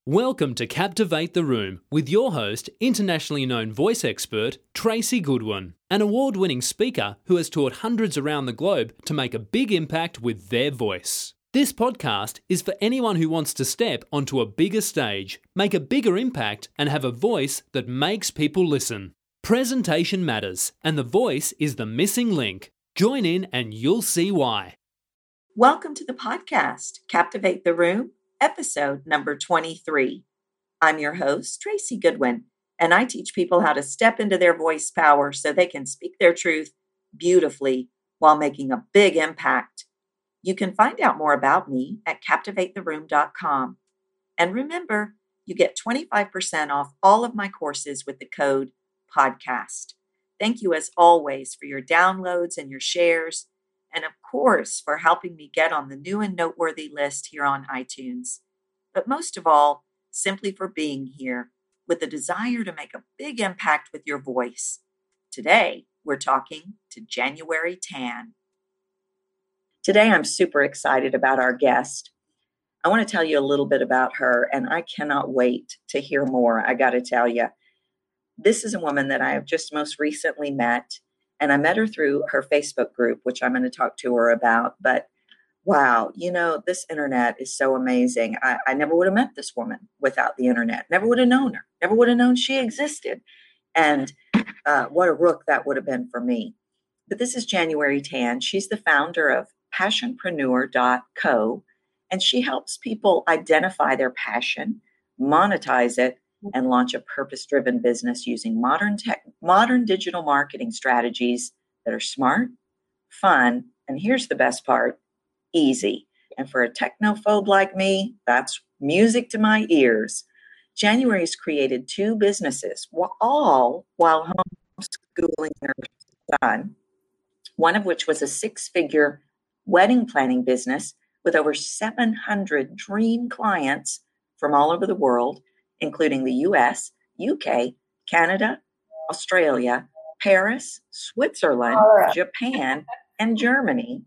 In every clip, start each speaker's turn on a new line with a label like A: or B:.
A: Welcome to Captivate the Room with your host, internationally known voice expert, Tracy Goodwin, an award-winning speaker who has taught hundreds around the globe to make a big impact with their voice. This podcast is for anyone who wants to step onto a bigger stage, make a bigger impact, and have a voice that makes people listen. Presentation matters, and the voice is the missing link. Join in and you'll see why.
B: Welcome to the podcast, Captivate the Room, episode number 23. I'm your host, Tracy Goodwin, and I teach people how to step into their voice power so they can speak their truth beautifully while making a big impact. You can find out more about me at captivatetheroom.com. And remember, you get 25% off all of my courses with the code podcast. Thank you as always for your downloads and your shares. And of course, for helping me get on the new and noteworthy list here on iTunes. But most of all, simply for being here with a desire to make a big impact with your voice. Today, we're talking to January Tan. Today, I'm super excited about our guest. I want to tell you a little bit about her, and I cannot wait to hear more, I got to tell you. This is a woman that I have just most recently met. And I met her through her Facebook group, which I'm going to talk to her about. But wow, this internet is so amazing. I never would have met this woman without the internet. Never would have known her. Never would have known she existed. And what a rook that would have been for me. But this is January Tan. She's the founder of passionpreneur.co. And she helps people identify their passion, monetize it, and launch a purpose-driven business using modern digital marketing strategies that are smart, fun, and here's the best part, easy. And for a technophobe like me, that's music to my ears. January's created 2 businesses, all while homeschooling her son, one of which was a 6-figure wedding planning business with over 700 dream clients from all over the world, including the US, UK, Canada, Australia, Paris, Switzerland, Japan, and Germany,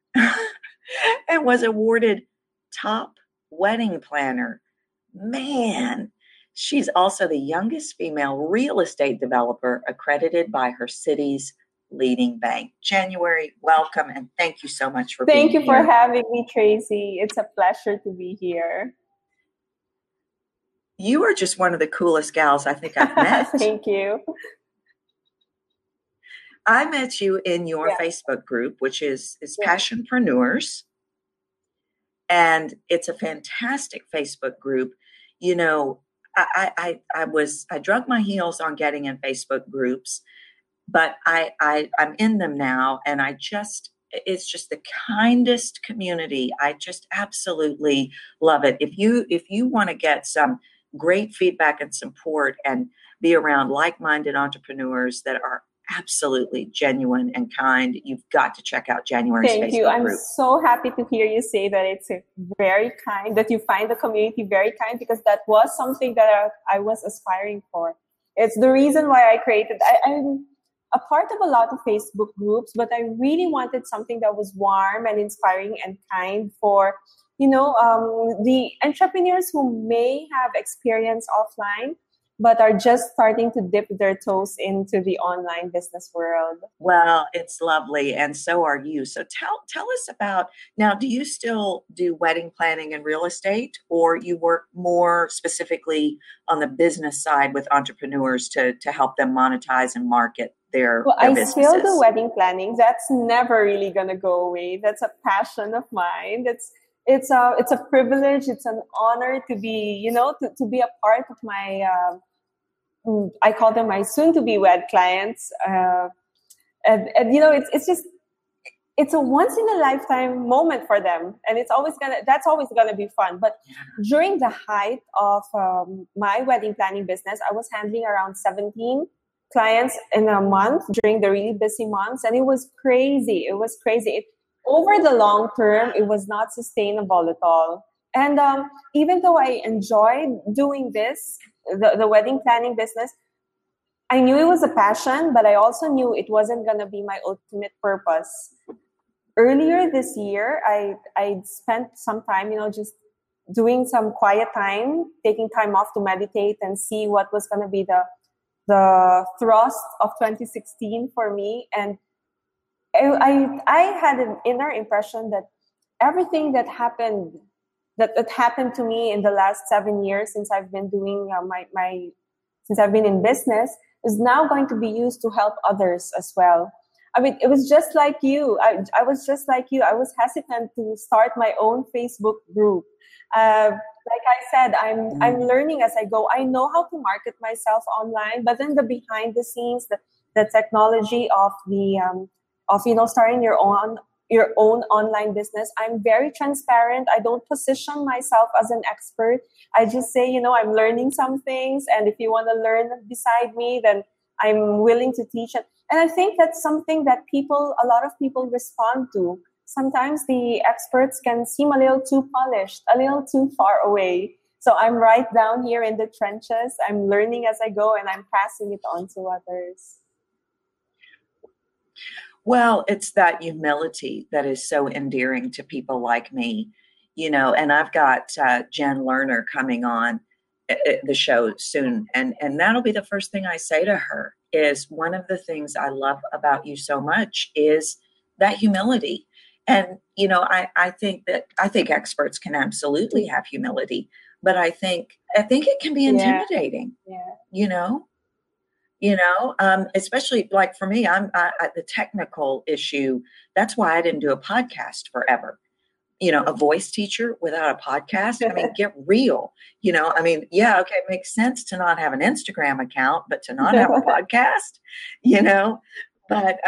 B: and was awarded top wedding planner. Man, she's also the youngest female real estate developer accredited by her city's leading bank. January, welcome, and thank you so much for being here.
C: Thank you for having me, Tracy. It's a pleasure to be here.
B: You are just one of the coolest gals I think I've met.
C: Thank you.
B: I met you in your Facebook group, which is Passionpreneurs. And it's a fantastic Facebook group. I drug my heels on getting in Facebook groups, but I'm in them now, and it's just the kindest community. I just absolutely love it. If you want to get some great feedback and support and be around like-minded entrepreneurs that are absolutely genuine and kind, you've got to check out January's Facebook group.
C: Thank you. I'm so happy to hear you say that it's very kind, that you find the community very kind, because that was something that I was aspiring for. It's the reason why I created. I'm a part of a lot of Facebook groups, but I really wanted something that was warm and inspiring and kind for the entrepreneurs who may have experience offline, but are just starting to dip their toes into the online business world.
B: Well, it's lovely. And so are you. So tell us about, now, do you still do wedding planning and real estate, or you work more specifically on the business side with entrepreneurs to help them monetize and market their businesses?
C: I still do wedding planning. That's never really going to go away. That's a passion of mine. It's a privilege. It's an honor to be, to be a part of my, I call them my soon-to-be wed clients. It's a once-in-a-lifetime moment for them. And that's always gonna be fun. But during the height of my wedding planning business, I was handling around 17 clients in a month during the really busy months. And it was crazy. Over the long term, it was not sustainable at all. And even though I enjoyed doing this, the wedding planning business, I knew it was a passion, but I also knew it wasn't going to be my ultimate purpose. Earlier this year, I spent some time, just doing some quiet time, taking time off to meditate and see what was going to be the thrust of 2016 for me. And I had an inner impression that everything that happened to me in the last 7 years since I've been doing since I've been in business is now going to be used to help others as well. I mean, it was just like you. I was just like you. I was hesitant to start my own Facebook group. Like I said, I'm learning as I go. I know how to market myself online, but then the behind the scenes, the technology of starting your own online business, I'm very transparent. I don't position myself as an expert. I just say, I'm learning some things, and if you want to learn beside me, then I'm willing to teach it. And I think that's something that a lot of people respond to. Sometimes the experts can seem a little too polished, a little too far away. So I'm right down here in the trenches. I'm learning as I go, and I'm passing it on to others.
B: Well, it's that humility that is so endearing to people like me, and I've got Jen Lerner coming on the show soon. And that'll be the first thing I say to her is one of the things I love about you so much is that humility. And, I think experts can absolutely have humility, but I think it can be intimidating, especially like for me, I'm the technical issue. That's why I didn't do a podcast forever. A voice teacher without a podcast. I mean, get real. Okay, it makes sense to not have an Instagram account, but to not have a podcast, but,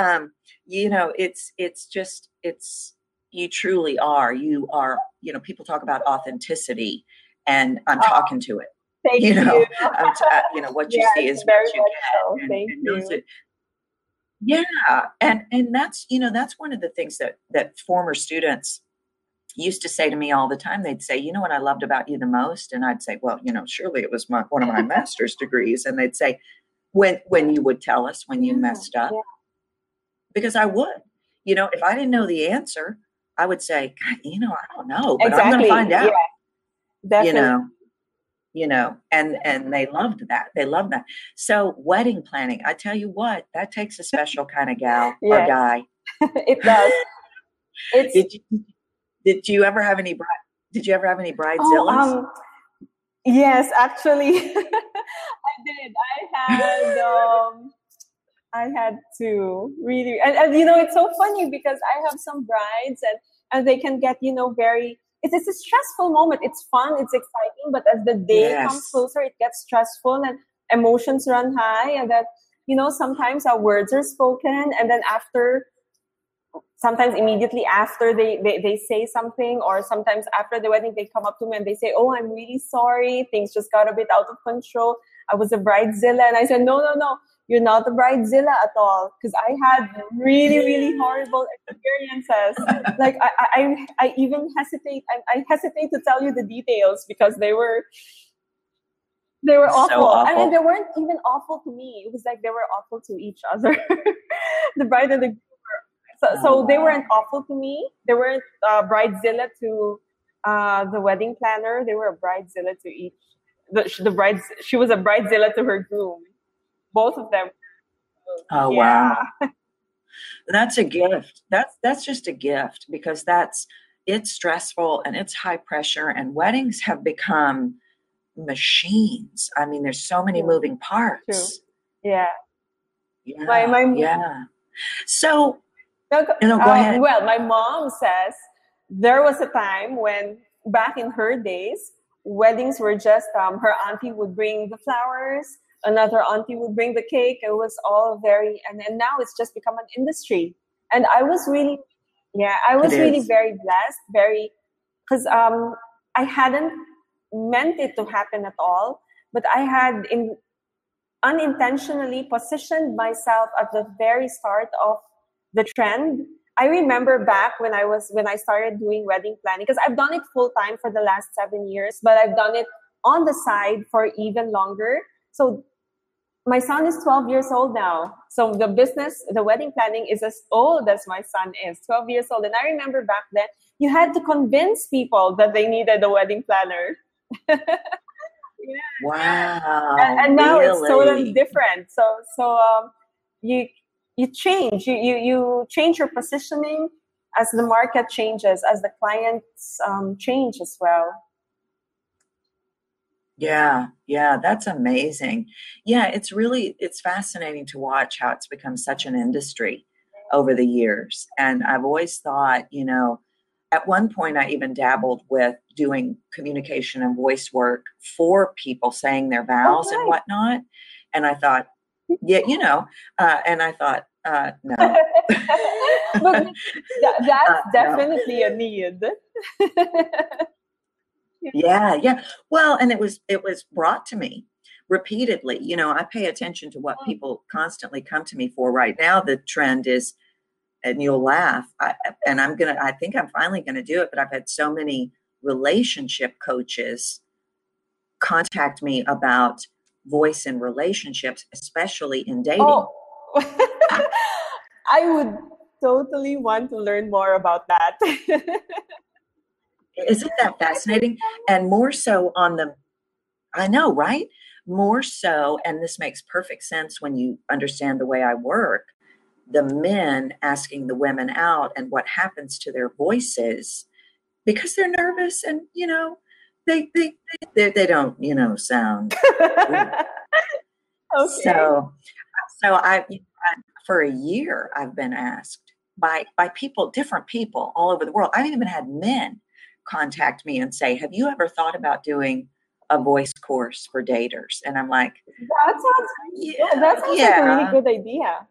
B: you truly are. You are, people talk about authenticity, and I'm talking to it.
C: Thank you.
B: What you see is what you get.
C: Thank you.
B: Yeah. And that's, that's one of the things that former students used to say to me all the time. They'd say, what I loved about you the most? And I'd say, well, surely it was one of my master's degrees. And they'd say, when you would tell us when you messed up, because I would, if I didn't know the answer, I would say, God, I don't know, but I'm going to find out,
C: definitely.
B: And they loved that. They loved that. So wedding planning, I tell you what, that takes a special kind of gal or guy.
C: It does.
B: Did you ever have any bridezillas?
C: Yes, actually, I did. I had to really, and it's so funny because I have some brides and they can get, it's a stressful moment. It's fun, it's exciting, but as the day comes closer, it gets stressful and emotions run high, and that, sometimes our words are spoken, and then sometimes immediately after they say something, or sometimes after the wedding, they come up to me and they say, oh, I'm really sorry. Things just got a bit out of control. I was a bridezilla. And I said, no, you're not a bridezilla at all. Because I had really, really horrible experiences. Like I even hesitate. I hesitate to tell you the details because they were awful.
B: So awful.
C: I mean, they weren't even awful to me. It was like they were awful to each other. The bride and the groom. So they weren't awful to me. They weren't bridezilla to the wedding planner. They were a bridezilla to each. The brides. She was a bridezilla to her groom. Both of them.
B: Oh wow, that's a gift. That's just a gift because it's stressful and it's high pressure, and weddings have become machines. I mean, there's so many moving parts.
C: True. Yeah.
B: Yeah. So.
C: Go
B: ahead.
C: Well, my mom says there was a time when back in her days, weddings were just her auntie would bring the flowers, another auntie would bring the cake. It was all and now it's just become an industry. And I was really, really very blessed, because I hadn't meant it to happen at all, but I had unintentionally positioned myself at the very start of the trend. I remember back when I started doing wedding planning, because I've done it full time for the last 7 years, but I've done it on the side for even longer. So My son is 12 years old now. So the wedding planning is as old as my son is, 12 years old. And I remember back then, you had to convince people that they needed a wedding planner.
B: Wow.
C: And now
B: really?
C: it's totally different. So you change. You change your positioning as the market changes, as the clients change as well.
B: Yeah, that's amazing. Yeah, it's fascinating to watch how it's become such an industry over the years. And I've always thought, at one point I even dabbled with doing communication and voice work for people saying their vows and whatnot. And I thought, yeah, and I thought, no.
C: But that's definitely a need.
B: Yeah. Well, and it was brought to me repeatedly. I pay attention to what people constantly come to me for. Right now, the trend is, and you'll laugh, I think I'm finally going to do it, but I've had so many relationship coaches contact me about voice in relationships, especially in dating.
C: Oh. I would totally want to learn more about that.
B: Isn't that fascinating? And more so I know, right? More so, and this makes perfect sense when you understand the way I work, the men asking the women out and what happens to their voices because they're nervous and, they don't, sound.
C: Okay.
B: So I for a year, I've been asked by people, different people all over the world. I've even had men contact me and say, have you ever thought about doing a voice course for daters? And I'm like,
C: that sounds like a really good idea.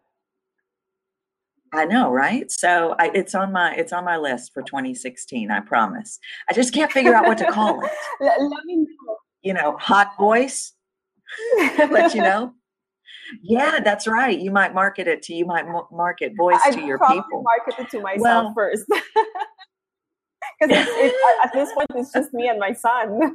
B: I know, right? So it's on my list for 2016. I promise. I just can't figure out what to call it.
C: Let me know.
B: Hot voice. Let you know. Yeah, that's right. You might market voice to your people.
C: Market it to myself first. Because at this point, it's just me and my son.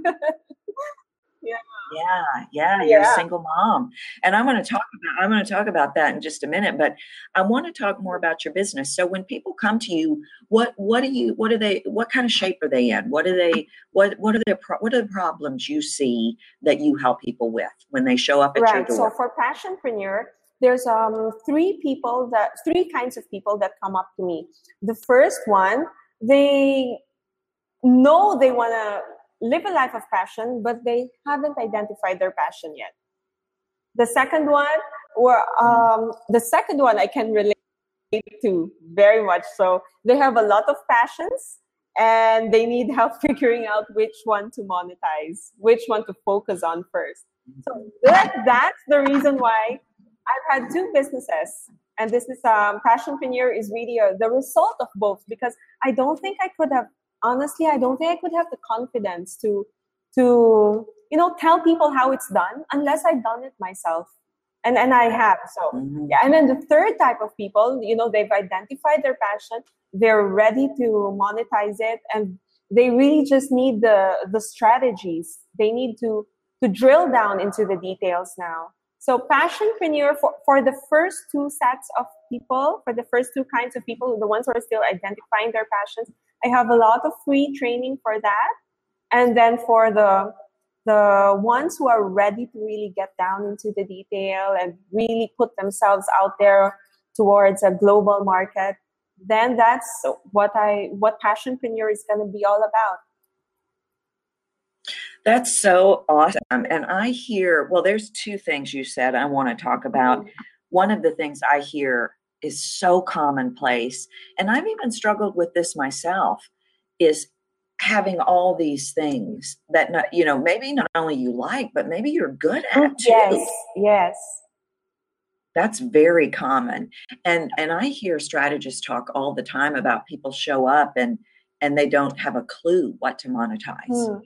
B: Yeah. You're a single mom, and I'm going to talk about that in just a minute. But I want to talk more about your business. So when people come to you, what kind of shape are they in? What are the problems you see that you help people with when they show up at your door?
C: So for Passionpreneur, there's three kinds of people that come up to me. The first one, they know they want to live a life of passion, but they haven't identified their passion yet. The second one, I can relate to very much. So they have a lot of passions and they need help figuring out which one to monetize, which one to focus on first. So that's the reason why I've had two businesses. And this is Passionpreneur is really the result of both, because I don't think I could have the confidence to tell people how it's done unless I've done it myself. And I have. So yeah. And then the third type of people, they've identified their passion, they're ready to monetize it, and they really just need the strategies. They need to drill down into the details now. So Passionpreneur for the first two sets of people, for the first two kinds of people, the ones who are still identifying their passions, I have a lot of free training for that. And then for the ones who are ready to really get down into the detail and really put themselves out there towards a global market, then that's what Passionpreneur is going to be all about.
B: That's so awesome. And I hear, there's two things you said I want to talk about. Mm-hmm. One of the things I hear is so commonplace, and I've even struggled with this myself, is having all these things that, maybe not only you like, but maybe you're good at too.
C: Yes.
B: That's very common. And I hear strategists talk all the time about people show up and they don't have a clue what to monetize.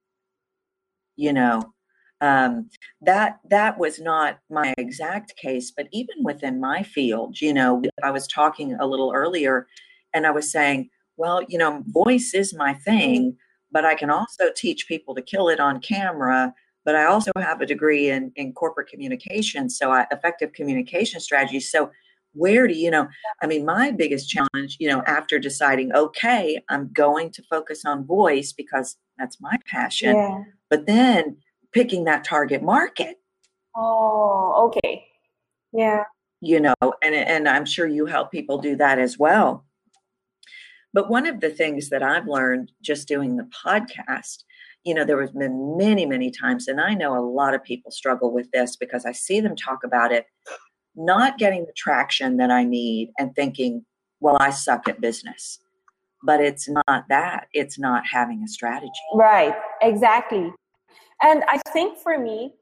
B: That was not my exact case, but even within my field, I was talking a little earlier and I was saying, voice is my thing, but I can also teach people to kill it on camera but I also have a degree in corporate communication. So effective communication strategies. So where do I mean, my biggest challenge, after deciding, okay, I'm going to focus on voice because that's my passion,
C: Yeah.
B: but then picking that target market.
C: Oh, okay. Yeah.
B: And I'm sure you help people do that as well. But one of the things that I've learned just doing the podcast, there has been many, many times, and I know a lot of people struggle with this because I see them talk about it, not getting the traction that I need and thinking, well, I suck at business. But it's not that. It's not having a strategy.
C: Right. Exactly. And I think for me,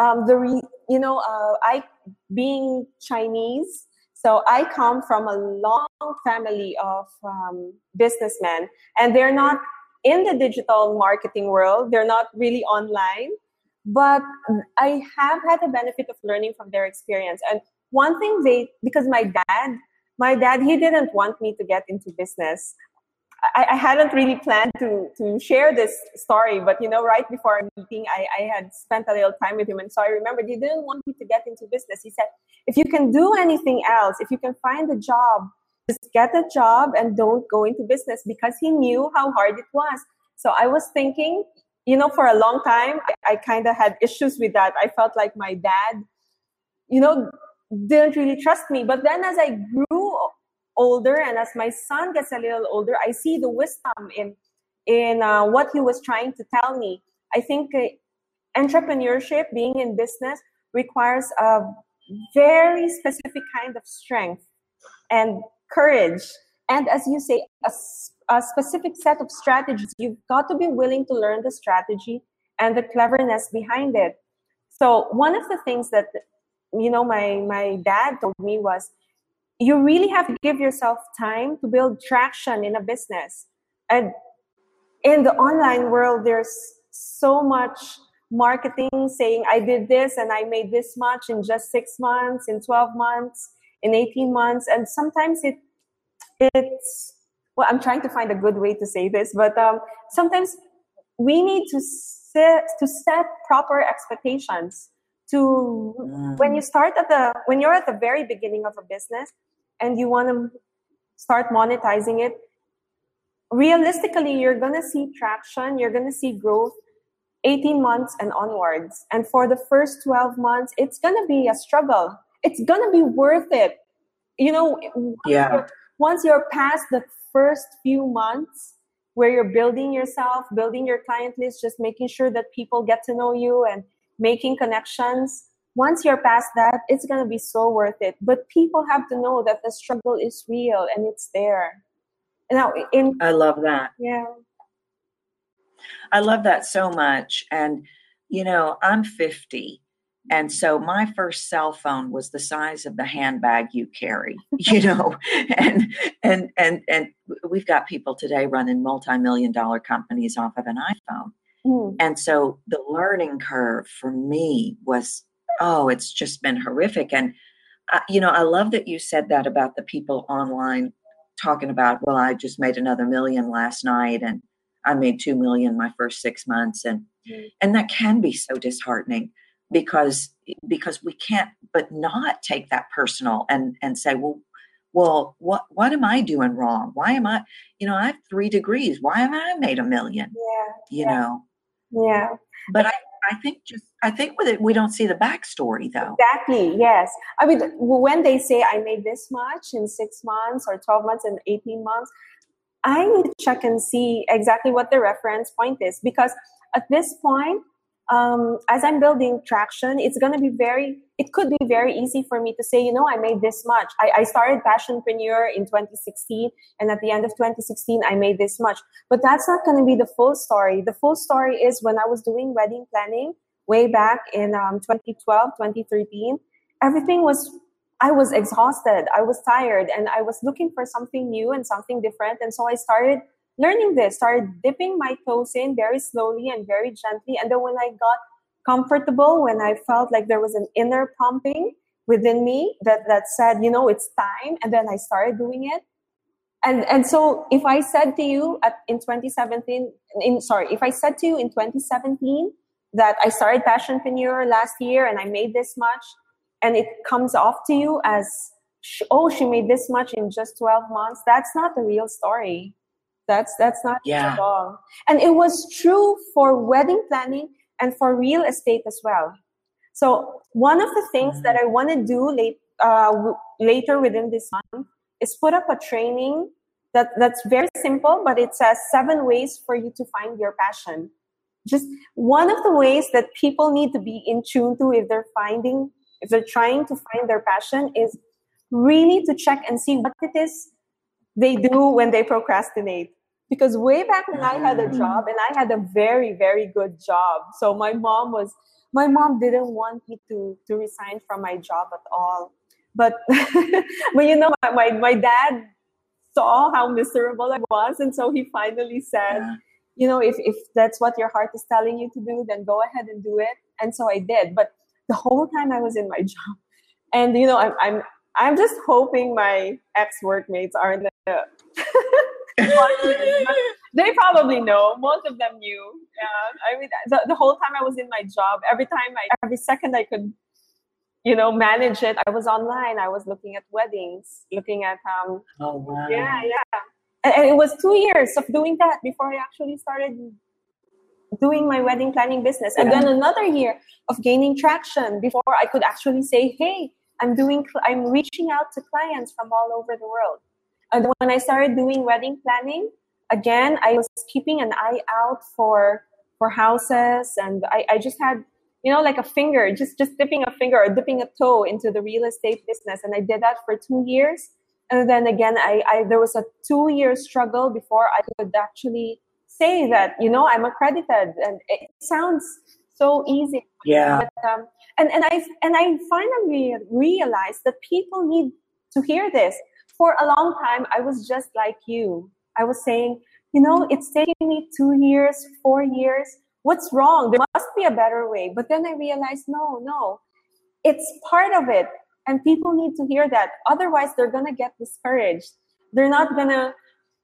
C: I being Chinese, so I come from a long family of businessmen, and they're not in the digital marketing world. They're not really online, but I have had the benefit of learning from their experience. And one thing because my dad, he didn't want me to get into business. I hadn't really planned to share this story, but right before our meeting, I had spent a little time with him, and so I remembered he didn't want me to get into business. He said, if you can do anything else, if you can find a job, just get a job and don't go into business, because he knew how hard it was. So I was thinking, for a long time, I kind of had issues with that. I felt like my dad, didn't really trust me. But then as I grew older, and as my son gets a little older, I see the wisdom in what he was trying to tell me. I think entrepreneurship, being in business, requires a very specific kind of strength and courage, and as you say, a specific set of strategies. You've got to be willing to learn the strategy and the cleverness behind it. So one of the things that my dad told me was, you really have to give yourself time to build traction in a business. And in the online world, there's so much marketing saying, I did this and I made this much in just 6 months, in 12 months, in 18 months. And sometimes it's, well, I'm trying to find a good way to say this, but sometimes we need to set proper expectations. When you're at the very beginning of a business and you want to start monetizing it, realistically, you're going to see traction, you're going to see growth 18 months and onwards. And for the first 12 months, it's going to be a struggle. It's going to be worth it. Once you're past the first few months where you're building yourself, building your client list, just making sure that people get to know you and making connections. Once you're past that, it's going to be so worth it. But people have to know that the struggle is real and it's there. Now,
B: I love that.
C: Yeah.
B: I love that so much. And, I'm 50. And so my first cell phone was the size of the handbag you carry, and we've got people today running multi-million-dollar companies off of an iPhone. And so the learning curve for me was, it's just been horrific. And, I love that you said that about the people online talking about, well, I just made another $1 million last night and I made $2 million my first 6 months. And that can be so disheartening because we can't but not take that personal and say, well, what am I doing wrong? Why am I, I have 3 degrees. Why have I made $1 million?
C: Yeah.
B: But I think with it, we don't see the backstory though.
C: Exactly. Yes. I mean, when they say I made this much in 6 months or 12 months and 18 months, I need to check and see exactly what the reference point is, because at this point, as I'm building traction, it could be very easy for me to say, I made this much. I started Passionpreneur in 2016, and at the end of 2016, I made this much. But that's not going to be the full story. The full story is when I was doing wedding planning way back in 2012, 2013, I was exhausted. I was tired, and I was looking for something new and something different. And so I started learning this, started dipping my toes in very slowly and very gently. And then when I got comfortable, when I felt like there was an inner prompting within me that said, it's time, and then I started doing it. And so if I said to you in 2017 that I started Passionpreneur last year and I made this much, and it comes off to you as, oh, she made this much in just 12 months. That's not the real story. That's not it at all. And it was true for wedding planning and for real estate as well. So one of the things that I want to do later within this month is put up a training that's very simple, but it says 7 ways for you to find your passion. Just one of the ways that people need to be in tune to if they're trying to find their passion is really to check and see what it is they do when they procrastinate. Because way back when I had a job, and I had a very, very good job. So my mom didn't want me to resign from my job at all. But my dad saw how miserable I was, and so he finally said, if that's what your heart is telling you to do, then go ahead and do it. And so I did. But the whole time I was in my job, and I'm just hoping my ex-workmates aren't they probably know. Most of them knew. I mean, the whole time I was in my job, every second I could, manage it, I was online. I was looking at weddings, looking at
B: oh wow,
C: yeah, and it was 2 years of doing that before I actually started doing my wedding planning business, and then another year of gaining traction before I could actually say, hey, I'm reaching out to clients from all over the world. And when I started doing wedding planning, again, I was keeping an eye out for houses, and I just had, like a finger, just dipping a finger or dipping a toe into the real estate business. And I did that for 2 years. And then again, there was a 2-year struggle before I could actually say that, I'm accredited. And it sounds so easy.
B: Yeah.
C: But, and I finally realized that people need to hear this. For a long time, I was just like you. I was saying, it's taking me 2 years, 4 years. What's wrong? There must be a better way. But then I realized, no, it's part of it. And people need to hear that. Otherwise, they're going to get discouraged. They're not going to,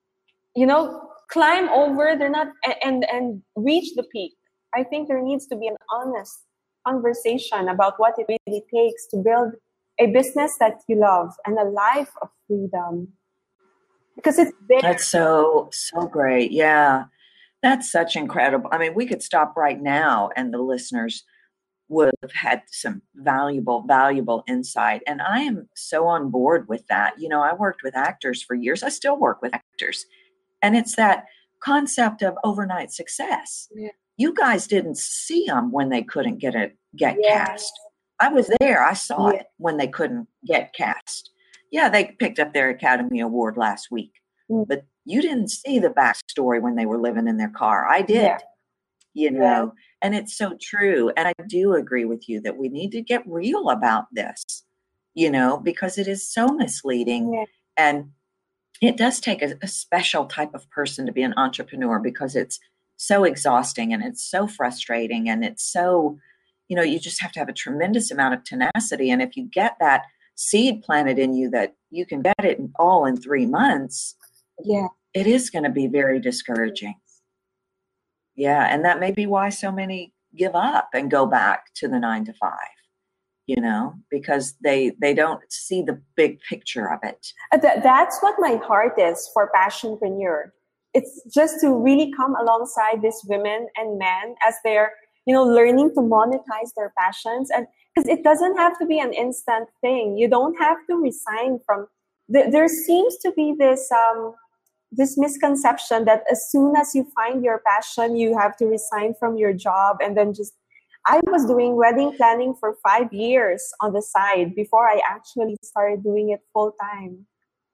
C: climb over. They're not, and reach the peak. I think there needs to be an honest conversation about what it really takes to build a business that you love and a life of freedom. Because it's there.
B: That's so great. Yeah. That's such incredible. I mean, we could stop right now and the listeners would have had some valuable insight. And I am so on board with that. I worked with actors for years. I still work with actors. And it's that concept of overnight success. Yeah. You guys didn't see them when they couldn't get cast. I was there. I saw it when they couldn't get cast. Yeah, they picked up their Academy Award last week. But you didn't see the backstory when they were living in their car. I did, and it's so true. And I do agree with you that we need to get real about this, because it is so misleading. Yeah. And it does take a special type of person to be an entrepreneur because it's so exhausting and it's so frustrating and it's so, you just have to have a tremendous amount of tenacity. And if you get that seed planted in you that you can get it all in 3 months, it is going to be very discouraging. Yeah. And that may be why so many give up and go back to the 9 to 5, because they don't see the big picture of it.
C: That's what my heart is for Passionpreneur. It's just to really come alongside these women and men as they're, learning to monetize their passions. And because it doesn't have to be an instant thing. You don't have to resign from, there seems to be this misconception that as soon as you find your passion, you have to resign from your job. And then I was doing wedding planning for 5 years on the side before I actually started doing it full time.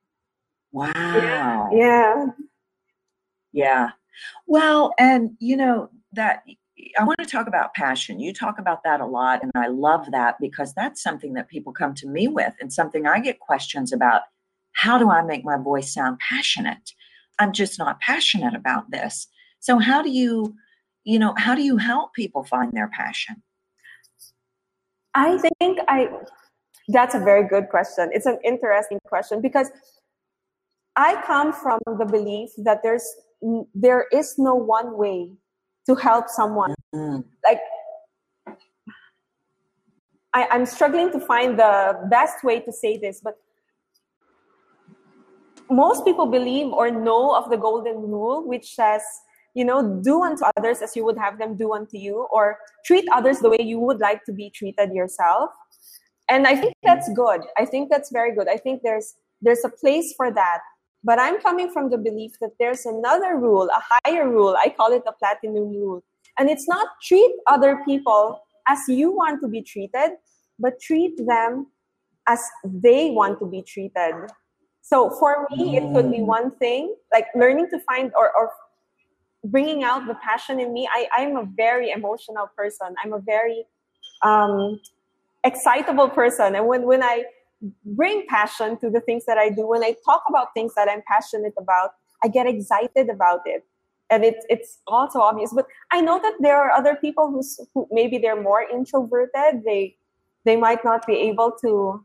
B: Wow.
C: Yeah.
B: Well, and that I want to talk about passion. You talk about that a lot. And I love that because that's something that people come to me with and something I get questions about. How do I make my voice sound passionate? I'm just not passionate about this. So how do you help people find their passion?
C: I think that's a very good question. It's an interesting question because I come from the belief that there is no one way to help someone. Like I'm struggling to find the best way to say this, but most people believe or know of the golden rule, which says, do unto others as you would have them do unto you, or treat others the way you would like to be treated yourself. And I think that's good. I think that's very good. I think there's a place for that. But I'm coming from the belief that there's another rule, a higher rule. I call it the platinum rule. And it's not treat other people as you want to be treated, but treat them as they want to be treated. So for me, it could be one thing, like learning to find or bringing out the passion in me. I'm a very emotional person. I'm a very excitable person. And when I bring passion to the things that I do, when I talk about things that I'm passionate about, I get excited about it. And it's also obvious. But I know that there are other people who maybe they're more introverted. They might not be able to,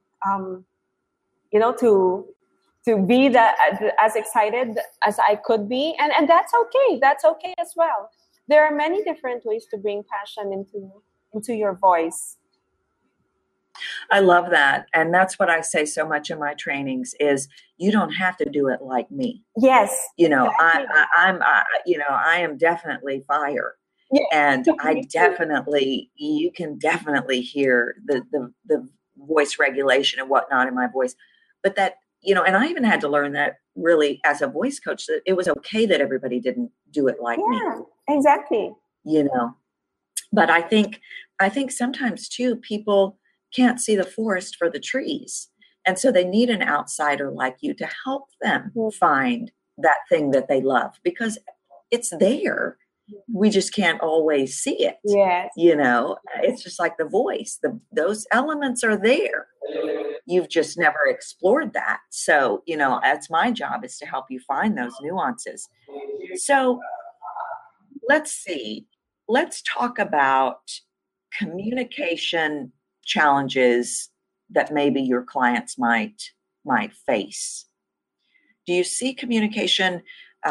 C: to be as excited as I could be. And that's okay. That's okay as well. There are many different ways to bring passion into your voice.
B: I love that. And that's what I say so much in my trainings is you don't have to do it like me.
C: Yes.
B: Exactly. I am definitely fire. Yeah. And you can definitely hear the voice regulation and whatnot in my voice. But that, and I even had to learn that really as a voice coach, that it was okay that everybody didn't do it like me.
C: Yeah, exactly.
B: But I think sometimes too, people can't see the forest for the trees. And so they need an outsider like you to help them find that thing that they love, because it's there. We just can't always see it.
C: Yes.
B: It's just like the voice. Those elements are there. You've just never explored that. So, that's my job, is to help you find those nuances. So let's see. Let's talk about communication challenges that maybe your clients might face. Do you see communication,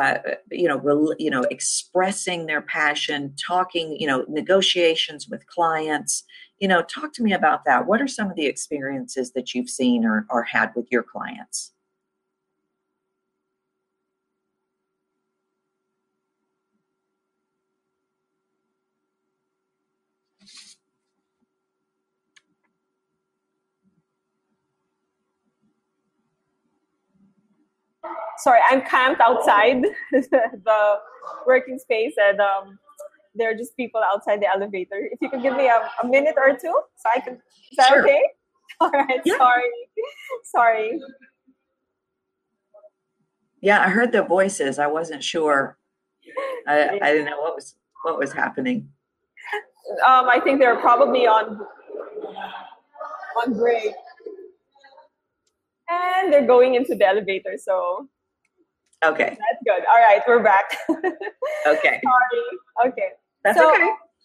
B: expressing their passion, talking, negotiations with clients? Talk to me about that. What are some of the experiences that you've seen or had with your clients?
C: Sorry, I'm camped outside the working space, and there are just people outside the elevator. If you could give me a minute or two, so I can. Is that
B: Sure.
C: okay? All right. Yeah. Sorry.
B: Yeah, I heard the voices. I wasn't sure. I didn't know what was happening.
C: I think they're probably on break, and they're going into the elevator. So.
B: Okay.
C: That's good. All right, we're back.
B: Okay.
C: Sorry. Okay.
B: That's okay.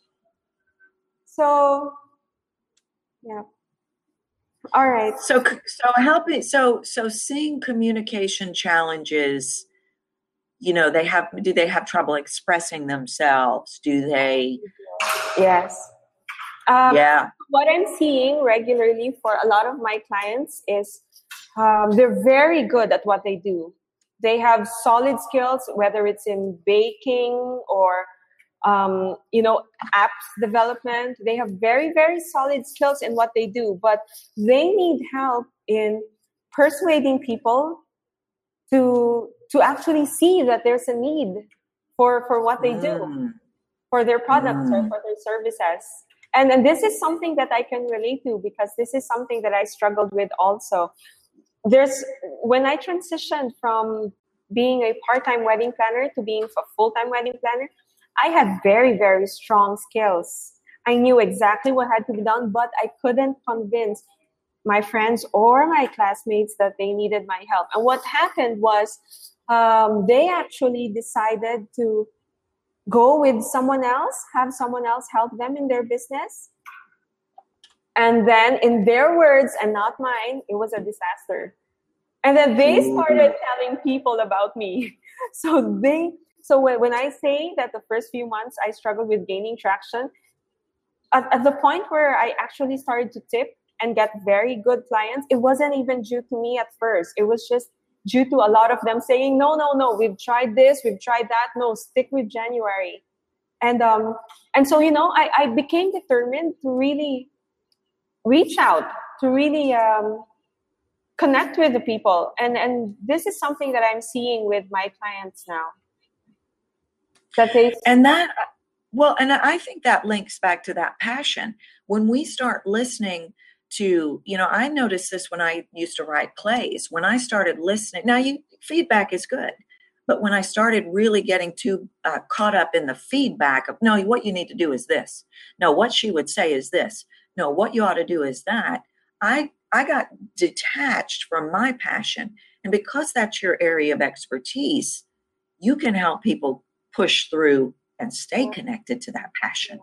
C: So, yeah. All right.
B: So help me. So seeing communication challenges, do they have trouble expressing themselves? Do they?
C: Yes.
B: Yeah.
C: What I'm seeing regularly for a lot of my clients is they're very good at what they do. They have solid skills, whether it's in baking or, apps development. They have very, very solid skills in what they do, but they need help in persuading people to actually see that there's a need for what they do, for their products or for their services. And this is something that I can relate to, because this is something that I struggled with also. When I transitioned from being a part-time wedding planner to being a full-time wedding planner, I had very, very strong skills. I knew exactly what had to be done, but I couldn't convince my friends or my classmates that they needed my help. And what happened was they actually decided to go with someone else, have someone else help them in their business. And then, in their words and not mine, it was a disaster. And then they started telling people about me. So when I say that the first few months I struggled with gaining traction, at the point where I actually started to tip and get very good clients, it wasn't even due to me at first. It was just due to a lot of them saying, no, we've tried this, we've tried that. No, stick with January. And so, I became determined to really reach out, to really connect with the people. And this is something that I'm seeing with my clients now.
B: And I think that links back to that passion. When we start listening to, I noticed this when I used to write plays. When I started listening, now feedback is good, but when I started really getting too caught up in the feedback of, no, what you need to do is this. No, what she would say is this. No, what you ought to do is that. I got detached from my passion. And because that's your area of expertise, you can help people push through and stay connected to that passion.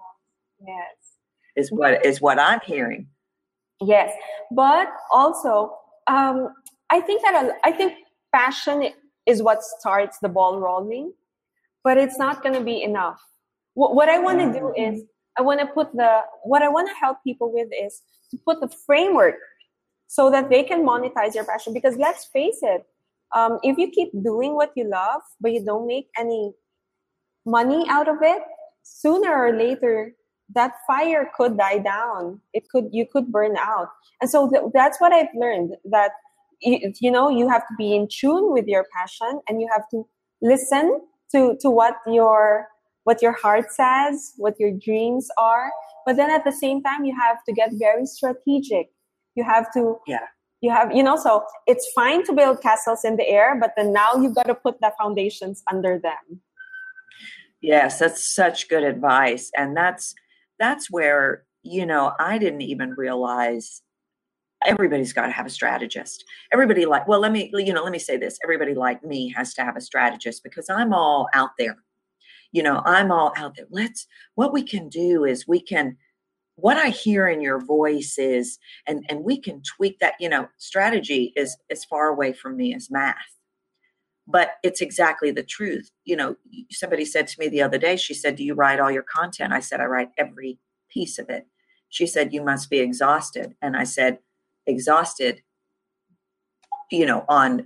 C: Yes.
B: Is what I'm hearing.
C: Yes. But also, I think passion is what starts the ball rolling, but it's not going to be enough. What I want to do is what I want to help people with is to put the framework so that they can monetize your passion. Because let's face it, if you keep doing what you love, but you don't make any money out of it, sooner or later, that fire could die down. You could burn out. And so that's what I've learned, that you have to be in tune with your passion, and you have to listen to what your heart says, what your dreams are. But then at the same time, you have to get very strategic. You have to, so it's fine to build castles in the air, but then now you've got to put the foundations under them.
B: Yes, that's such good advice. And that's where, I didn't even realize everybody's got to have a strategist. Everybody let me say this. Everybody like me has to have a strategist, because I'm all out there. I'm all out there. What we can do is what I hear in your voice is, and we can tweak that, strategy is as far away from me as math. But it's exactly the truth. Somebody said to me the other day, she said, do you write all your content? I said, I write every piece of it. She said, you must be exhausted. And I said, exhausted, on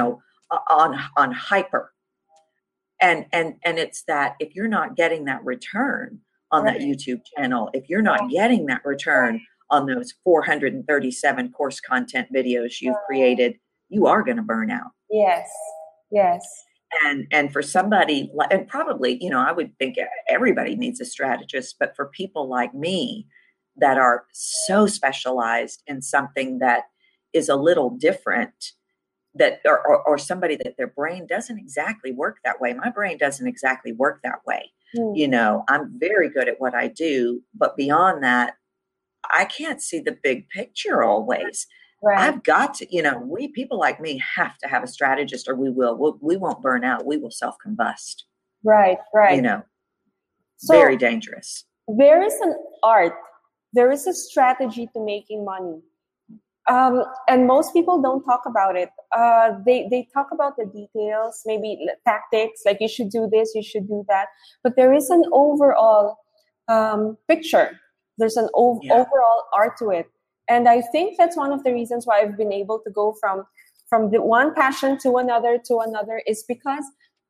B: hyper. And it's that if you're not getting that return on that YouTube channel, if you're not getting that return on those 437 course content videos you've created, you are going to burn out.
C: Yes.
B: And for somebody, and probably, I would think everybody needs a strategist, but for people like me that are so specialized in something that is a little different, that or somebody that their brain doesn't exactly work that way. My brain doesn't exactly work that way. I'm very good at what I do, but beyond that, I can't see the big picture always. Right. I've got to, people like me have to have a strategist, or we won't burn out. We will self-combust.
C: Right. So
B: very dangerous.
C: There is an art. There is a strategy to making money. And most people don't talk about it. They talk about the details, maybe tactics, like you should do this, you should do that. But there is an overall picture. There's an overall art to it. And I think that's one of the reasons why I've been able to go from the one passion to another is because,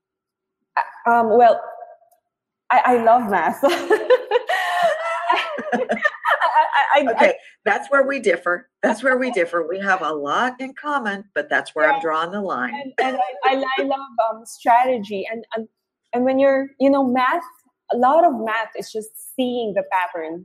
C: I love math.
B: Okay, that's where we differ. We have a lot in common, but that's where I'm drawing the line.
C: And I love strategy. And when you're, math, a lot of math is just seeing the pattern.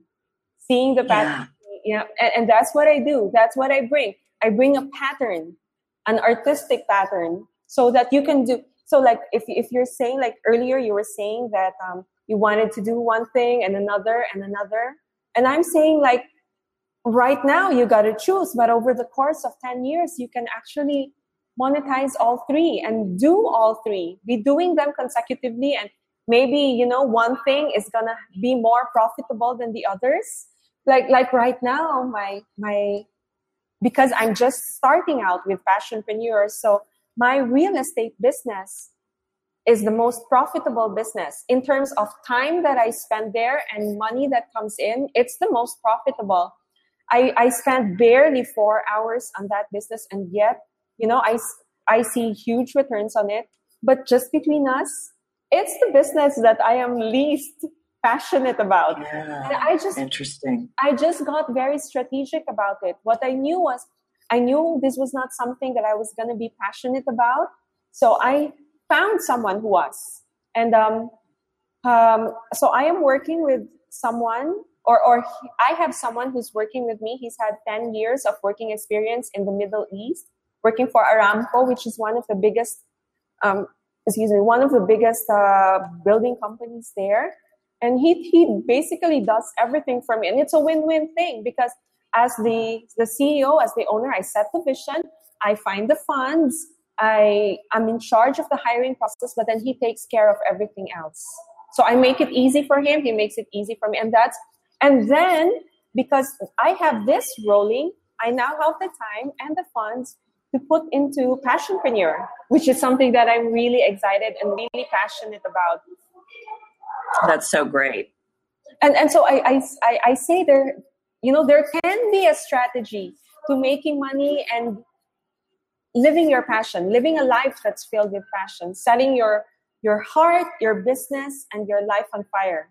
C: Yeah. And that's what I do. That's what I bring. I bring a pattern, an artistic pattern, so that you can do. So like if you're saying, like earlier you were saying that you wanted to do one thing and another. And I'm saying, like, right now you got to choose, but over the course of 10 years, you can actually monetize all three and do all three, be doing them consecutively. And maybe, one thing is going to be more profitable than the others. Like right now, because I'm just starting out with Passionpreneurs. So my real estate business is the most profitable business. In terms of time that I spend there and money that comes in, it's the most profitable. I spent barely 4 hours on that business, and yet, I see huge returns on it. But just between us, it's the business that I am least passionate about.
B: Yeah,
C: And
B: interesting.
C: I just got very strategic about it. What I knew this was not something that I was going to be passionate about. So I found someone who was. And so I am working with someone, I have someone who's working with me. He's had 10 years of working experience in the Middle East, working for Aramco, which is one of the biggest, building companies there. And he basically does everything for me. And it's a win-win thing because as the CEO, as the owner, I set the vision, I find the funds, I'm in charge of the hiring process, but then he takes care of everything else. So I make it easy for him, he makes it easy for me. And then because I have this rolling, I now have the time and the funds to put into Passionpreneur, which is something that I'm really excited and really passionate about.
B: That's so great.
C: And so I say there can be a strategy to making money and living your passion, living a life that's filled with passion, setting your heart, your business, and your life on fire.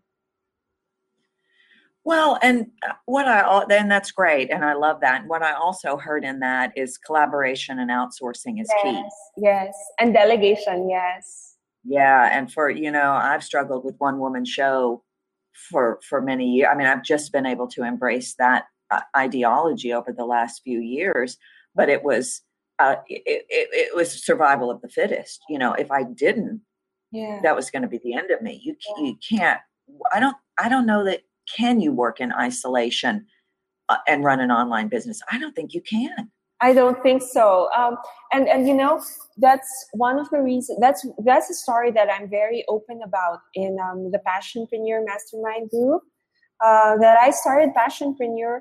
B: Well, and then that's great. And I love that. And what I also heard in that is collaboration and outsourcing is key.
C: Yes. And delegation. Yes.
B: Yeah. And I've struggled with one woman show for many years. I mean, I've just been able to embrace that ideology over the last few years, but it was survival of the fittest. If I didn't, that was going to be the end of me. You can't, I don't know that. Can you work in isolation and run an online business? I don't think you can.
C: I don't think so. And that's one of the reasons. That's a story that I'm very open about in the Passionpreneur Mastermind group. That I started Passionpreneur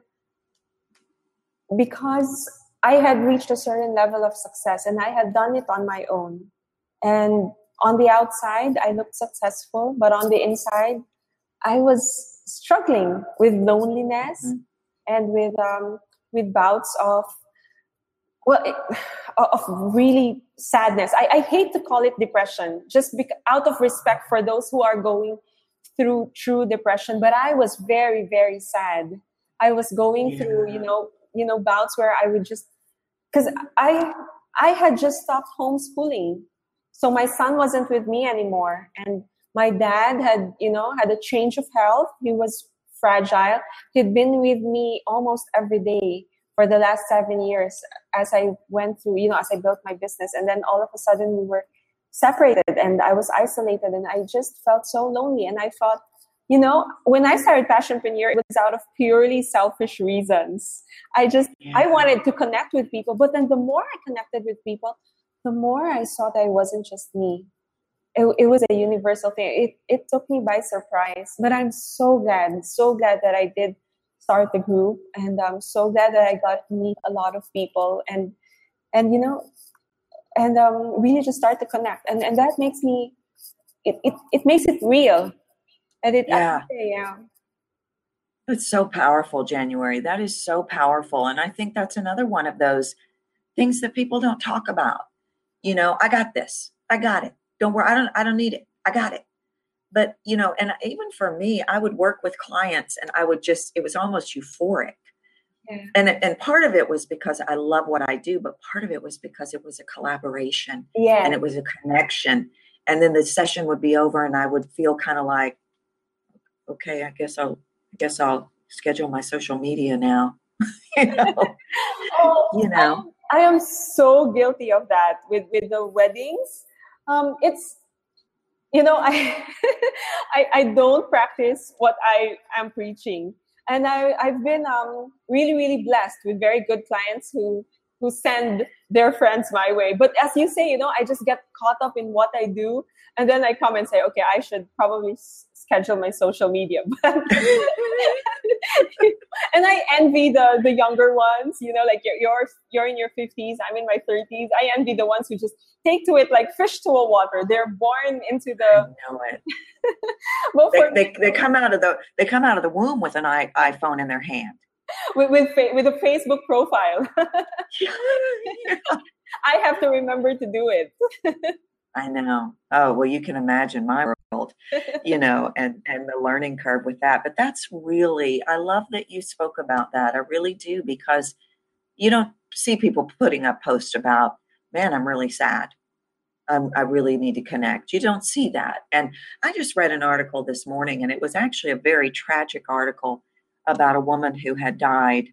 C: because I had reached a certain level of success and I had done it on my own. And on the outside, I looked successful, but on the inside, I was struggling with loneliness and with bouts of really sadness. I hate to call it depression, just out of respect for those who are going through true depression. But I was very, very sad. I was going through, bouts where I would just, because I had just stopped homeschooling, so my son wasn't with me anymore, and my dad had a change of health. He was fragile. He'd been with me almost every day for the last 7 years as I went through, as I built my business. And then all of a sudden we were separated and I was isolated and I just felt so lonely. And I thought, when I started Passionpreneur, it was out of purely selfish reasons. I wanted to connect with people. But then the more I connected with people, the more I saw that it wasn't just me. It was a universal thing. It took me by surprise, but I'm so glad that I did start the group, and I'm so glad that I got to meet a lot of people and really just start to connect, and that makes me it makes it real, and
B: It's so powerful, January. That is so powerful, and I think that's another one of those things that people don't talk about. I got this. I got it. Don't worry. I don't need it. I got it. But, and even for me, I would work with clients and it was almost euphoric. Yeah. And part of it was because I love what I do, but part of it was because it was a collaboration and it was a connection. And then the session would be over and I would feel kind of like, okay, I guess I'll schedule my social media now.
C: I am so guilty of that with the weddings. It's, I don't practice what I am preaching. And I've been really, really blessed with very good clients who send their friends my way. But as you say, I just get caught up in what I do. And then I come and say, okay, I should probably schedule my social media. But and I envy the younger ones, like you're in your 50s, I'm in my 30s. I envy the ones who just take to it like fish to a water. They're born into the.
B: I know it.
C: Well,
B: they come out of the womb with an iPhone in their hand.
C: With a Facebook profile. I have to remember to do it.
B: I know. Oh, well, you can imagine my world, and the learning curve with that. But that's really, I love that you spoke about that. I really do, because you don't see people putting up posts about, man, I'm really sad. I really need to connect. You don't see that. And I just read an article this morning, and it was actually a very tragic article about a woman who had died.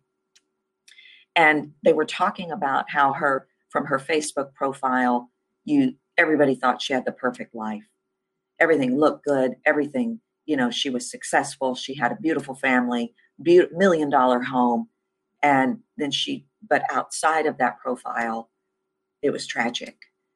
B: And they were talking about how from her Facebook profile, everybody thought she had the perfect life. Everything looked good. Everything, she was successful. She had a beautiful family, $1 million home. And then but outside of that profile, it was tragic.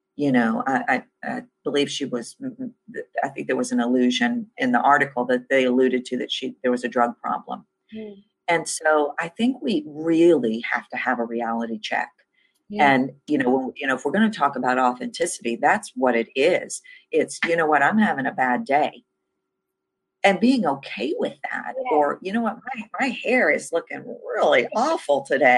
B: I believe she was, I think there was an allusion in the article that they alluded to that there was a drug problem. Mm. And so I think we really have to have a reality check. Yeah. And, if we're going to talk about authenticity, that's what it is. It's, I'm having a bad day, and being okay with that. Yeah. Or, my hair is looking really awful today,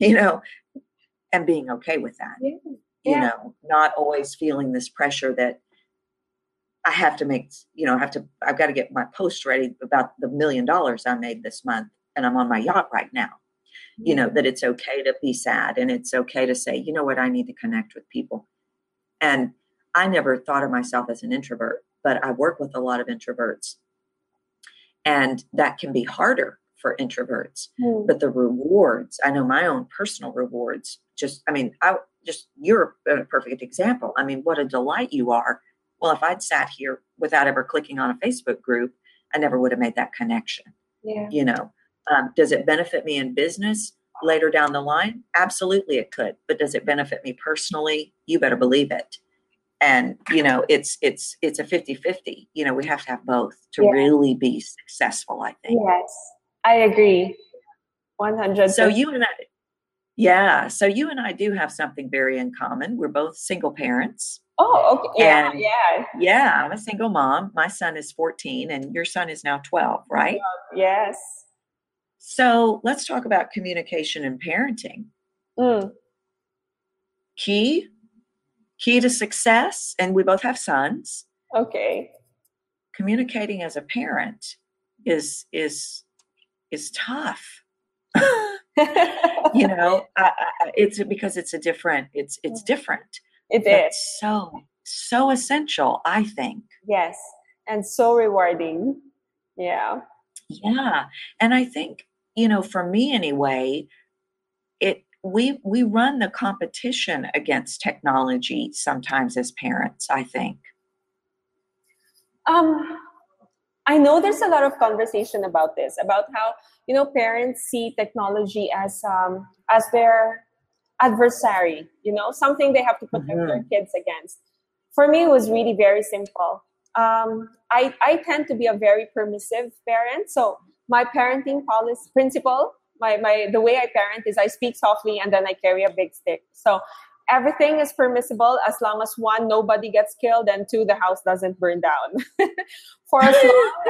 B: and being okay with that. Yeah. Not always feeling this pressure that I have to make, I've got to get my post ready about the $1 million I made this month, and I'm on my yacht right now. That it's okay to be sad, and it's okay to say, I need to connect with people. And I never thought of myself as an introvert, but I work with a lot of introverts, and that can be harder for introverts. Mm. But the rewards, I know my own personal rewards, you're a perfect example. I mean, what a delight you are. Well, if I'd sat here without ever clicking on a Facebook group, I never would have made that connection. Yeah. Does it benefit me in business later down the line? Absolutely it could. But does it benefit me personally? You better believe it. And, it's a 50-50. We have to have both to really be successful, I think.
C: Yes, I agree. 100%.
B: So you and I do have something very in common. We're both single parents.
C: Oh, okay.
B: Yeah, I'm a single mom. My son is 14 and your son is now 12, right?
C: Yes.
B: So let's talk about communication and parenting. Mm. Key to success, and we both have sons.
C: Okay.
B: Communicating as a parent is tough. It's because it's different. It is so essential, I think.
C: Yes, and so rewarding. Yeah.
B: And I think, for me anyway, we run the competition against technology sometimes as parents, I think.
C: I know there's a lot of conversation about this, about how, parents see technology as their adversary, something they have to protect their kids against. For me, it was really very simple. I tend to be a very permissive parent. So my parenting principle, the way I parent is I speak softly and then I carry a big stick. So everything is permissible as long as 1, nobody gets killed, and 2, the house doesn't burn down. For as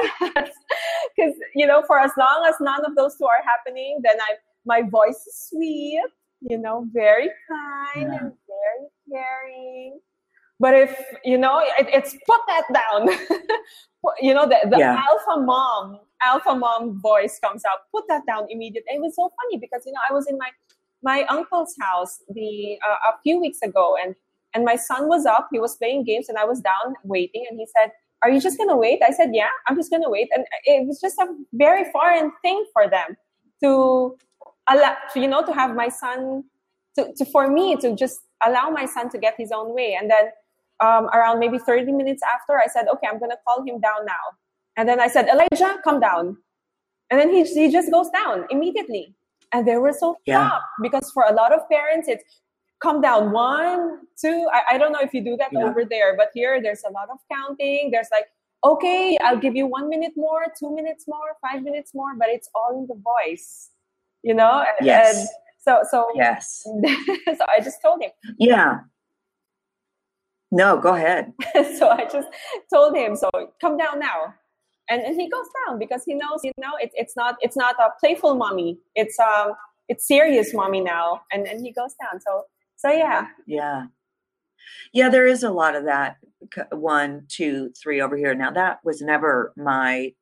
C: long as none of those 2 are happening, then my voice is sweet, very kind and very caring. But if, it's put that down, the alpha mom voice comes out, put that down immediately. It was so funny because, I was in my uncle's house a few weeks ago, and my son was up, he was playing games, and I was down waiting, and he said, "Are you just going to wait?" I said, "Yeah, I'm just going to wait." And it was just a very foreign thing for them to have my son, for me to just allow my son to get his own way. And then around maybe 30 minutes after, I said, "Okay, I'm going to call him down now." And then I said, "Elijah, come down." And then he just goes down immediately. And they were so shocked because for a lot of parents, it's come down 1, 2. I don't know if you do that over there, but here there's a lot of counting. There's like okay, I'll give you 1 minute more, 2 minutes more, 5 minutes more, but it's all in the voice, you know?
B: Yes.
C: And so
B: Yes.
C: so I just told him.
B: Yeah. No, go ahead.
C: So I just told him, so come down now. And he goes down because he knows, it's not a playful mommy. It's serious mommy now. And he goes down. So yeah.
B: Yeah. Yeah, there is a lot of that. 1, 2, 3 over here. Now that was never my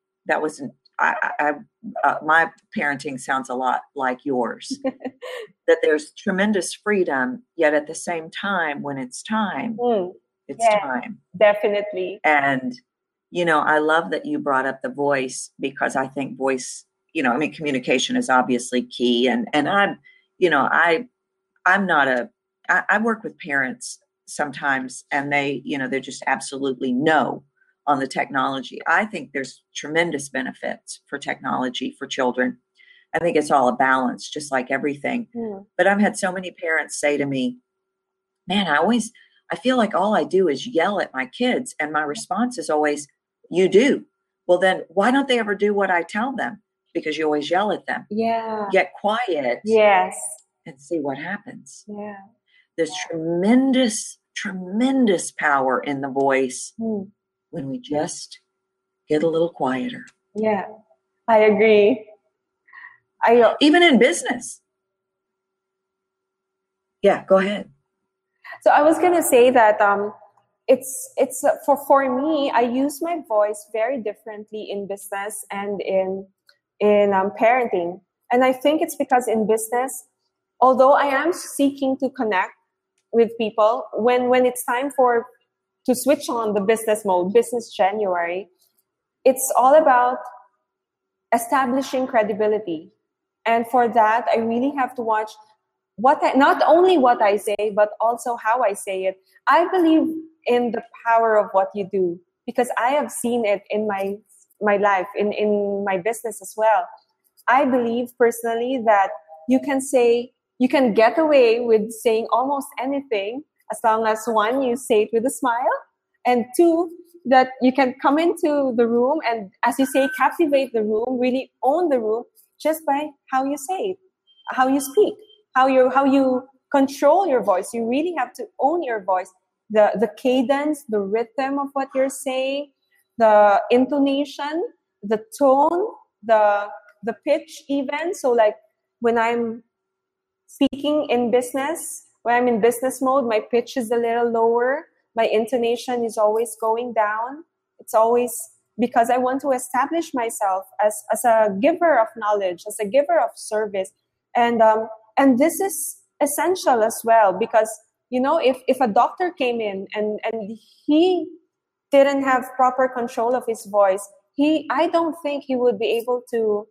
B: parenting sounds a lot like yours. That there's tremendous freedom, yet at the same time, when it's time, it's time.
C: Definitely.
B: And, I love that you brought up the voice, because I think voice, communication is obviously key. And I work with parents sometimes, and they're just absolutely no on the technology. I think there's tremendous benefits for technology for children. I think it's all a balance, just like everything. But I've had so many parents say to me, man, I feel like all I do is yell at my kids. And my response is always, you do. Well, then why don't they ever do what I tell them? Because you always yell at them.
C: Yeah.
B: Get quiet.
C: Yes.
B: And see what happens.
C: Yeah.
B: There's tremendous power in the voice when we just get a little quieter.
C: Yeah, I agree.
B: Even in business. Yeah, go ahead.
C: So I was gonna say that it's for me, I use my voice very differently in business and in parenting, and I think it's because in business, although I am seeking to connect with people, when it's time to switch on the business mode, business January, it's all about establishing credibility. And for that, I really have to watch not only what I say, but also how I say it. I believe in the power of what you do, because I have seen it in my life, in my business as well. I believe personally that you can get away with saying almost anything, as long as 1, you say it with a smile, and 2, that you can come into the room and, as you say, captivate the room, really own the room just by how you say it, how you speak, how you control your voice. You really have to own your voice, the cadence, the rhythm of what you're saying, the intonation, the tone, the pitch even. So like when I'm speaking in business, when I'm in business mode, my pitch is a little lower. My intonation is always going down. It's always because I want to establish myself as a giver of knowledge, as a giver of service. And this is essential as well, because, if a doctor came in and he didn't have proper control of his voice, I don't think he would be able to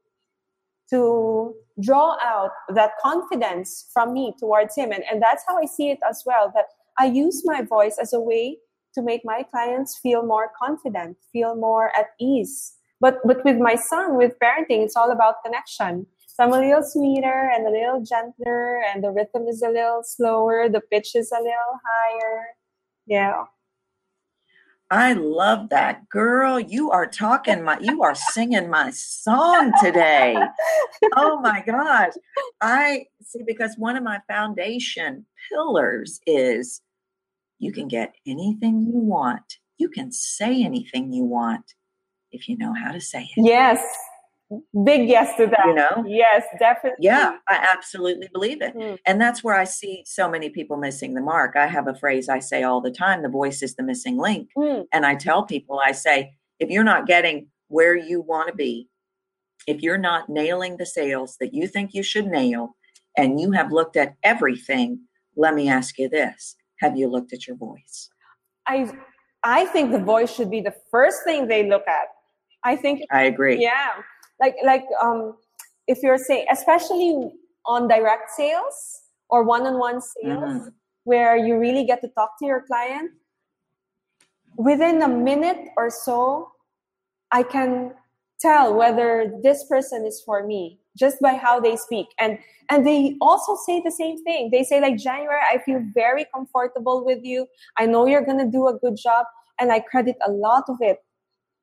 C: draw out that confidence from me towards him. And that's how I see it as well, that I use my voice as a way to make my clients feel more confident, feel more at ease. But with my son, with parenting, it's all about connection. So I'm a little sweeter and a little gentler, and the rhythm is a little slower, the pitch is a little higher. Yeah.
B: I love that, girl. You are singing my song today. Oh my gosh. I see, because one of my foundation pillars is you can get anything you want. You can say anything you want if you know how to say it.
C: Yes. Big yes to that. Yes, definitely.
B: Yeah, I absolutely believe it. And that's where I see so many people missing the mark. I have a phrase I say all the time: the voice is the missing link. And I tell people, I say, if you're not getting where you want to be, if you're not nailing the sales that you think you should nail, and you have looked at everything, let me ask you this: have you looked at your voice?
C: I think the voice should be the first thing they look at. I agree. Yeah. Like if you're saying, especially on direct sales or one-on-one sales, where you really get to talk to your client, within a minute or so, I can tell whether this person is for me just by how they speak. And they also say the same thing. They say, like, January, I feel very comfortable with you. I know you're going to do a good job. And I credit a lot of it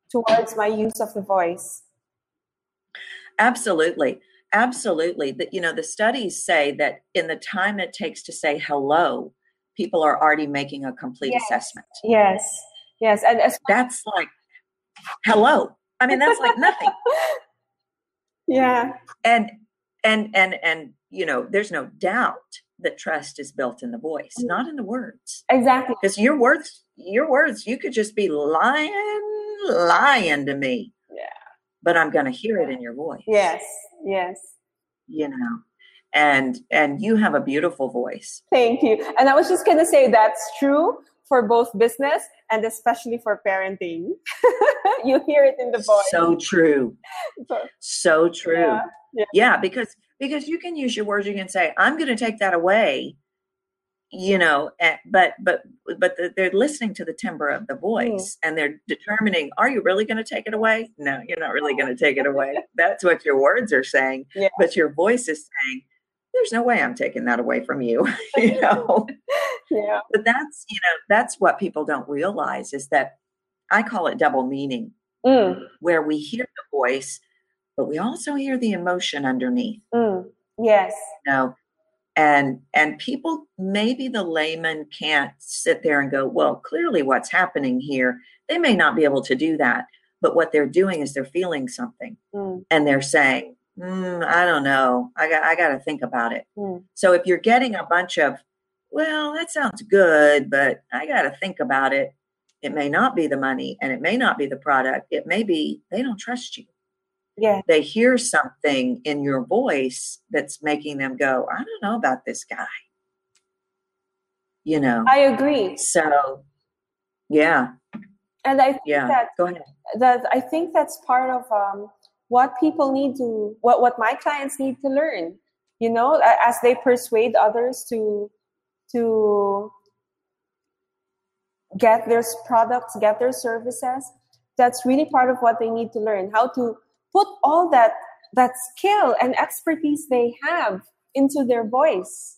C: towards my use of the voice.
B: Absolutely. Absolutely. The studies say that in the time it takes to say hello, people are already making a complete assessment.
C: Yes. And
B: that's like, hello. I mean, that's like nothing.
C: Yeah.
B: And there's no doubt that trust is built in the voice, not in the words.
C: Exactly.
B: Because your words, you could just be lying to me.
C: Yeah.
B: But I'm going to hear it in your voice.
C: Yes.
B: And you have a beautiful voice.
C: Thank you. And I was just going to say that's true for both business and especially for parenting. You hear it in the voice.
B: So true. So true. Yeah, because you can use your words. You can say, I'm going to take that away, but they're listening to the timbre of the voice and they're determining, are you really going to take it away? No, you're not really going to take it away. That's what your words are saying. Yeah. But your voice is saying, there's no way I'm taking that away from you.
C: Yeah.
B: But that's what people don't realize is that I call it double meaning, where we hear the voice, but we also hear the emotion underneath.
C: Yes.
B: And people, maybe the layman can't sit there and go, well, clearly what's happening here. They may not be able to do that, but what they're doing is they're feeling something and they're saying, I don't know. I got to think about it. So if you're getting a bunch of, well, that sounds good, but I got to think about it. It may not be the money and it may not be the product. It may be they don't trust you.
C: Yeah.
B: They hear something in your voice that's making them go, I don't know about this guy.
C: I agree.
B: So, yeah.
C: And I think
B: go ahead.
C: That I think that's part of what people need to, what my clients need to learn, as they persuade others to get their products, get their services. That's really part of what they need to learn, how to put all that skill and expertise they have into their voice.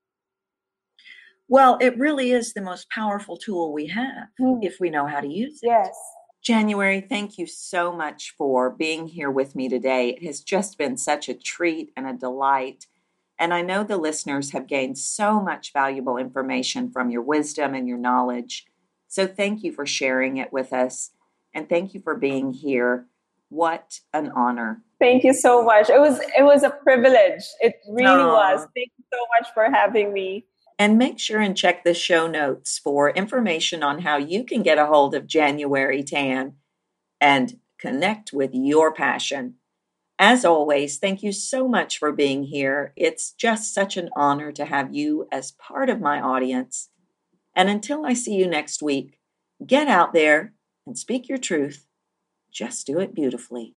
B: Well, it really is the most powerful tool we have if we know how to use it.
C: Yes.
B: January, thank you so much for being here with me today. It has just been such a treat and a delight. And I know the listeners have gained so much valuable information from your wisdom and your knowledge. So thank you for sharing it with us. And thank you for being here. What an honor.
C: Thank you so much. It was a privilege. It really was. Thank you so much for having me.
B: And make sure and check the show notes for information on how you can get a hold of January Tan and connect with your passion. As always, thank you so much for being here. It's just such an honor to have you as part of my audience. And until I see you next week, get out there and speak your truth. Just do it beautifully.